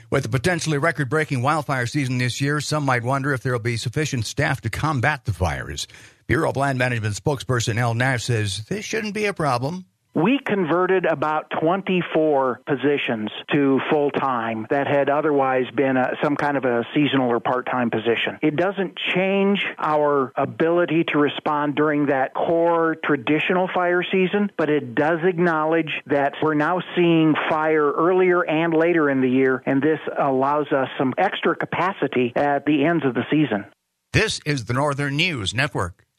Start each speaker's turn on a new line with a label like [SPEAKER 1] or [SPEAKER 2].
[SPEAKER 1] With the potentially record-breaking wildfire season this year, some might wonder if there will be sufficient staff to combat the fires. Bureau of Land Management spokesperson Al Nash says this shouldn't be a problem.
[SPEAKER 2] We converted about 24 positions to full-time that had otherwise been some kind of a seasonal or part-time position. It doesn't change our ability to respond during that core traditional fire season, but it does acknowledge that we're now seeing fire earlier and later in the year, and this allows us some extra capacity at the ends of the season.
[SPEAKER 1] This is the Northern News Network.